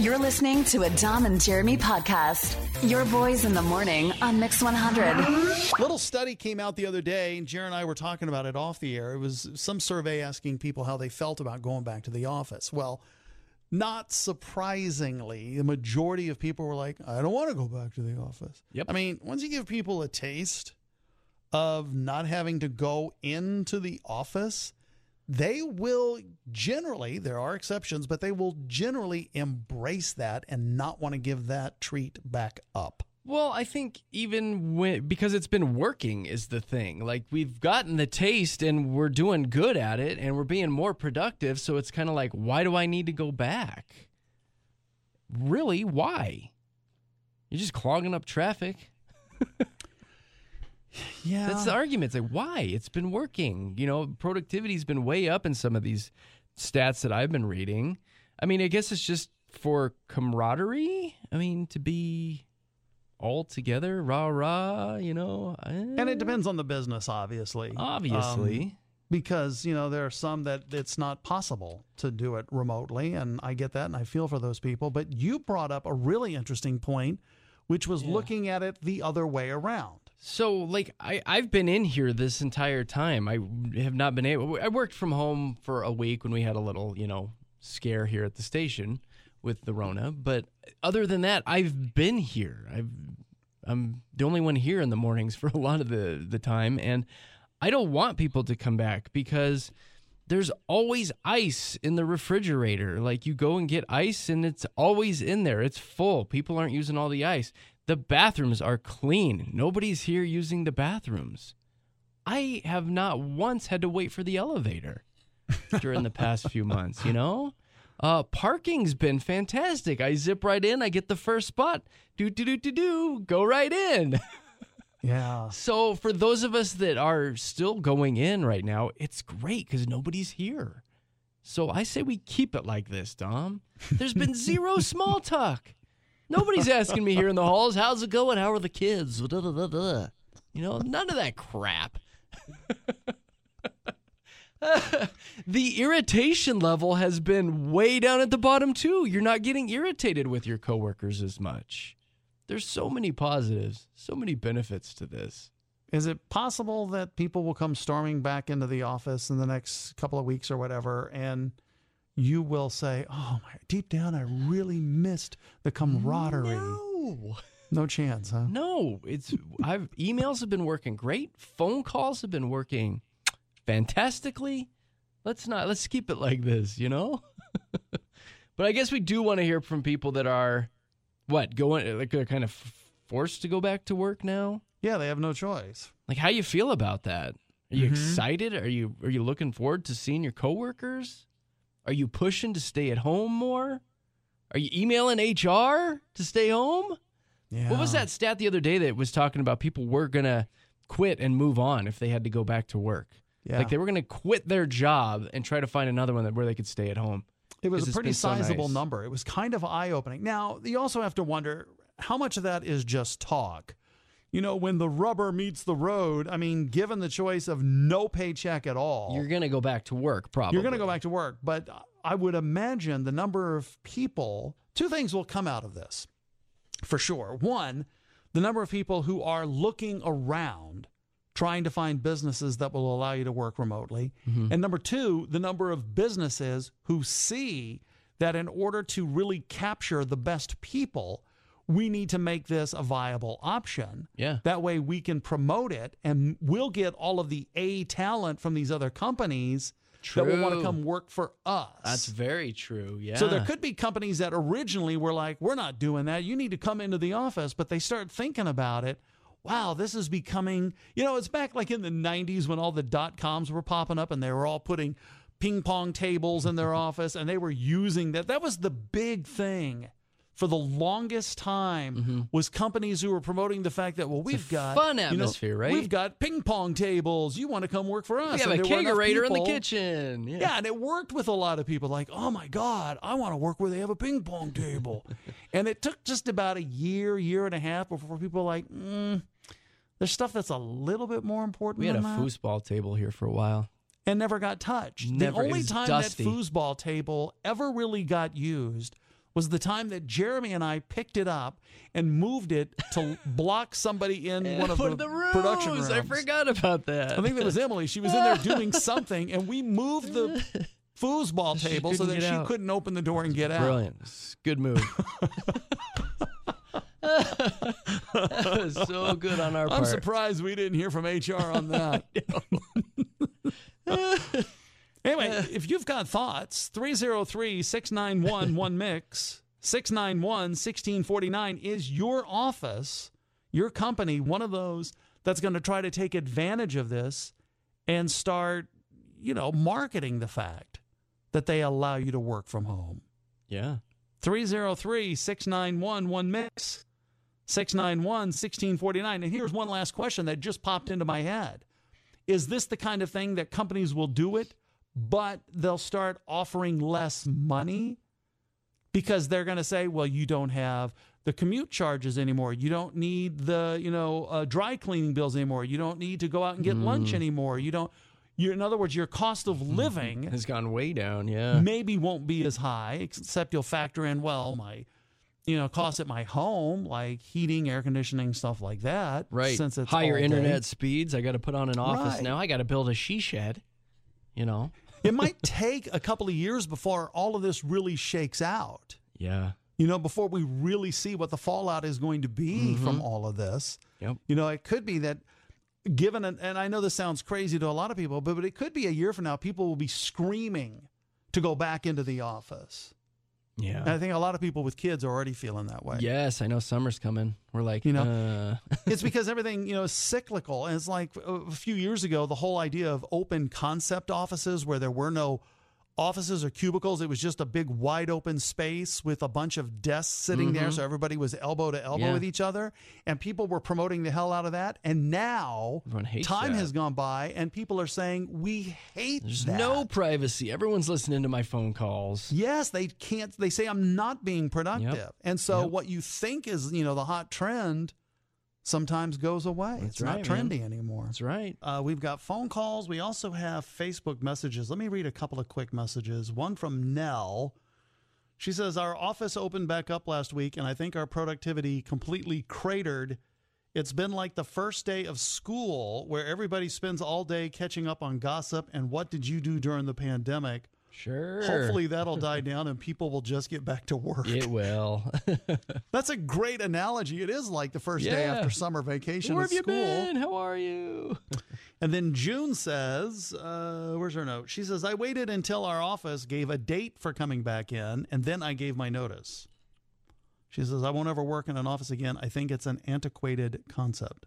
You're listening to a Dom and Jeremy podcast. Your boys in the morning on Mix 100. Little study came out the other day, and Jared and I were talking about it off the air. It was some survey asking people how they felt about going back to the office. Well, not surprisingly, the majority of people were like, I don't want to go back to the office. Yep. I mean, once you give people a taste of not having to go into the office, they will generally, there are exceptions, but they will generally embrace that and not want to give that treat back up. Well, I think even because it's been working is the thing. Like, we've gotten the taste and we're doing good at it and we're being more productive. So it's kind of like, why do I need to go back? Really? Why? You're just clogging up traffic. Yeah. That's the argument. It's like, why? It's been working. You know, productivity's been way up in some of these stats that I've been reading. I mean, I guess it's just for camaraderie. I mean, to be all together, rah, you know. And it depends on the business, obviously. Obviously. Because, you know, there are some that it's not possible to do it remotely, and I get that, and I feel for those people. But you brought up a really interesting point, which was looking at it the other way around. So, like, I've been in here this entire time. I have not been able. I worked from home for a week when we had a little, you know, scare here at the station with the Rona. But other than that, I've been here. I'm the only one here in the mornings for a lot of the time. And I don't want people to come back because there's always ice in the refrigerator. Like, you go and get ice and it's always in there. It's full. People aren't using all the ice. The bathrooms are clean. Nobody's here using the bathrooms. I have not once had to wait for the elevator during the past few months, you know? Parking's been fantastic. I zip right in. I get the first spot. Go right in. Yeah. So for those of us that are still going in right now, it's great because nobody's here. So I say we keep it like this, Dom. There's been zero small talk. Nobody's asking me here in the halls, how's it going? How are the kids? You know, none of that crap. The irritation level has been way down at the bottom, too. You're not getting irritated with your coworkers as much. There's so many positives, so many benefits to this. Is it possible that people will come storming back into the office in the next couple of weeks or whatever, and you will say, oh, deep down, I really missed the camaraderie? No chance, huh? No. Emails have been working great. Phone calls have been working fantastically. Let's keep it like this, you know? But I guess we do want to hear from people that are, they're kind of forced to go back to work now? Yeah, they have no choice. Like, how you feel about that? Are you excited? Are you looking forward to seeing your coworkers? Are you pushing to stay at home more? Are you emailing HR to stay home? Yeah. What was that stat the other day that was talking about people were going to quit and move on if they had to go back to work? Yeah. Like, they were going to quit their job and try to find another one where they could stay at home. It was a pretty sizable nice number. It was kind of eye-opening. Now, you also have to wonder how much of that is just talk. You know, when the rubber meets the road, I mean, given the choice of no paycheck at all, You're going to go back to work, probably. You're going to go back to work. But I would imagine the number of people, two things will come out of this, for sure. One, the number of people who are looking around, trying to find businesses that will allow you to work remotely. Mm-hmm. And number two, the number of businesses who see that in order to really capture the best people, we need to make this a viable option. Yeah. That way we can promote it and we'll get all of the A talent from these other companies that will want to come work for us. That's very true, yeah. So there could be companies that originally were like, we're not doing that. You need to come into the office. But they start thinking about it. Wow, this is becoming, you know, it's back like in the 90s when all the dot-coms were popping up and they were all putting ping pong tables in their office and they were using that. That was the big thing. For the longest time was companies who were promoting the fact that, well, we've got fun atmosphere, right? We've got ping pong tables. You want to come work for us? We have a kegerator in the kitchen. Yeah, and it worked with a lot of people. Like, oh my God, I want to work where they have a ping pong table. And it took just about a year and a half before people were like, there's stuff that's a little bit more important. We had a that. foosball table here for a while. And never got touched. Never. The only time dusty. that foosball table ever really got used was the time that Jeremy and I picked it up and moved it to block somebody in one of the production rooms. I forgot about that. I think that was Emily. She was in there doing something, and we moved the foosball table so that she couldn't open the door and get out. Brilliant. Good move. That was so good on our part. I'm surprised we didn't hear from HR on that. Anyway, if you've got thoughts, 303-691-1MIX, 691-1649 is your office, your company, one of those that's going to try to take advantage of this and start, marketing the fact that they allow you to work from home. Yeah. 303-691-1MIX, 691-1649. And here's one last question that just popped into my head. Is this the kind of thing that companies will do it, but they'll start offering less money because they're going to say, well, you don't have the commute charges anymore. You don't need the, dry cleaning bills anymore. You don't need to go out and get lunch anymore. In other words, your cost of living has gone way down. Yeah. Maybe won't be as high, except you'll factor in, my costs at my home, like heating, air conditioning, stuff like that. Right. Since it's higher all day. internet speeds. I got to put on an office now. I got to build a she shed, It might take a couple of years before all of this really shakes out. Yeah. Before we really see what the fallout is going to be from all of this. Yep. It could be that given, and I know this sounds crazy to a lot of people, but it could be a year from now, people will be screaming to go back into the office. Yeah. And I think a lot of people with kids are already feeling that way. Yes, I know summer's coming. We're like, It's because everything, is cyclical. And it's like a few years ago, the whole idea of open concept offices where there were no offices or cubicles. It was just a big wide open space with a bunch of desks sitting there. So everybody was elbow to elbow with each other. And people were promoting the hell out of that. And now time has gone by and people are saying, we hate There's that. no privacy. Everyone's listening to my phone calls. Yes, they can't. They say I'm not being productive. Yep. And so what you think is, the hot trend sometimes goes away. It's not trendy anymore. That's right. We've got phone calls. We also have Facebook messages. Let me read a couple of quick messages. One from Nell. She says, our office opened back up last week, and I think our productivity completely cratered. It's been like the first day of school where everybody spends all day catching up on gossip and what did you do during the pandemic. Sure. Hopefully that'll die down and people will just get back to work. It will. That's a great analogy. It is like the first day after summer vacation Where at have school. you been? How are you? And then June says, where's her note? She says, I waited until our office gave a date for coming back in, and then I gave my notice. She says, I won't ever work in an office again. I think it's an antiquated concept.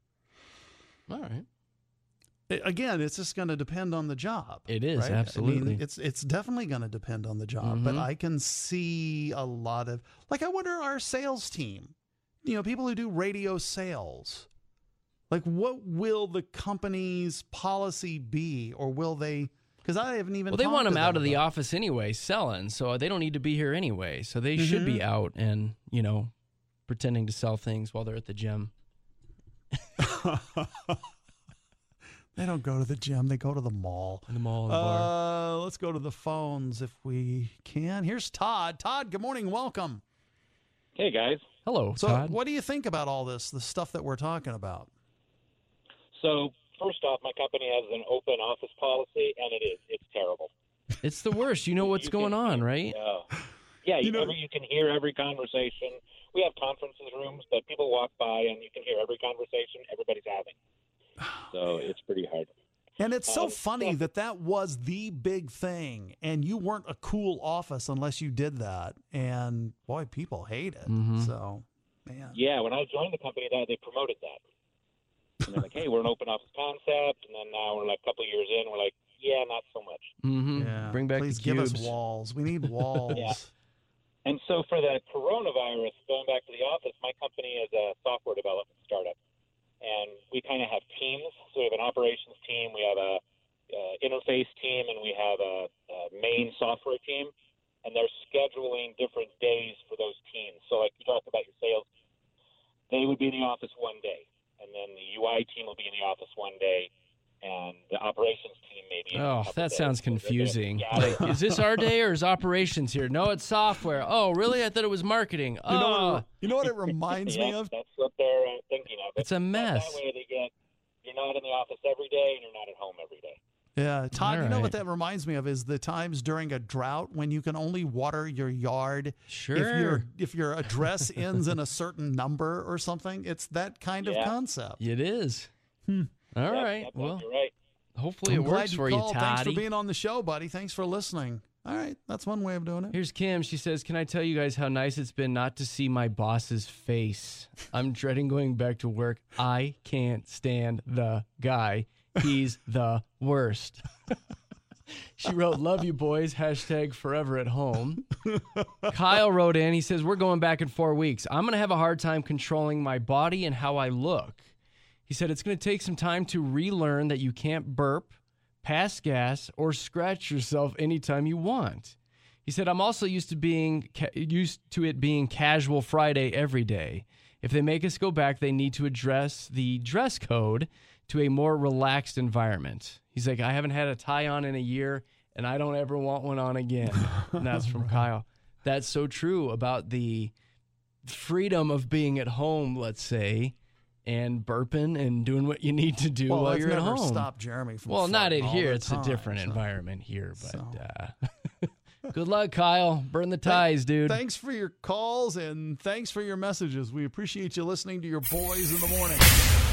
All right. Again, it's just going to depend on the job. It is, right? absolutely. I mean, it's definitely going to depend on the job, but I can see a lot of, I wonder our sales team, people who do radio sales, what will the company's policy be, or will they, because I haven't even they want them out of the about office anyway, selling, so they don't need to be here anyway. So they should be out and, pretending to sell things while they're at the gym. They don't go to the gym. They go to the mall. The mall, the bar. Let's go to the phones if we can. Here's Todd. Todd, good morning. Welcome. Hey, guys. Hello, So Todd. what do you think about all this, the stuff that we're talking about? So, first off, my company has an open office policy, and it's terrible. It's the worst. You know what's going on, right? Yeah, you can hear every conversation. We have conferences rooms, but people walk by, and you can hear every conversation everybody's having. So it's pretty hard. And it's so funny that was the big thing, and you weren't a cool office unless you did that. And, boy, people hate it. So, man. Yeah, when I joined the company, they promoted that. And they're like, hey, we're an open office concept. And then now we're like a couple of years in, we're like, yeah, not so much. Yeah. Bring back Please the give us cubes. walls. We need walls. Yeah. And so for the coronavirus, going back to the office, my company is a software development startup. And we kind of have teams. So we have an operations team, we have a interface team, and we have a main software team. And they're scheduling different days for those teams. So like you talked about your sales team, they would be in the office one day. And then the UI team will be in the office one day. and the operations team maybe. in a Oh, couple that days. sounds So they're gonna confusing. gather- Like, is this our day or is operations here? No, it's software. Oh, really? I thought it was marketing. Oh, You know what it reminds me Yeah, of? that's what they're thinking of. It's a mess. That way you're not in the office every day and you're not at home every day. Yeah, Todd, All you know right. what that reminds me of is the times during a drought when you can only water your yard Sure. if your address ends in a certain number or something. It's that kind of Yeah. concept. it is. All Yep, right. yep, Well, you're right. hopefully I'm it glad works for you, called. Thanks for Toddy. being on the show, buddy. Thanks for listening. All right, that's one way of doing it. Here's Kim. She says, "Can I tell you guys how nice it's been not to see my boss's face? I'm dreading going back to work. I can't stand the guy. He's the worst." She wrote, "Love you boys, #forever at home." Kyle wrote in, he says, "We're going back in 4 weeks. I'm going to have a hard time controlling my body and how I look." He said, "It's going to take some time to relearn that you can't burp, pass gas, or scratch yourself anytime you want." He said, "I'm also used to it being casual Friday every day. If they make us go back, they need to address the dress code to a more relaxed environment." He's like, "I haven't had a tie on in a year, and I don't ever want one on again." And that's from Kyle. That's so true about the freedom of being at home, let's say, and burping and doing what you need to do Well, while that's you're at never home. stopped Jeremy from Well, not farting in all here. the It's time, a different so. environment here, but So. good luck, Kyle. Burn the ties, dude. Thanks for your calls and thanks for your messages. We appreciate you listening to your boys in the morning.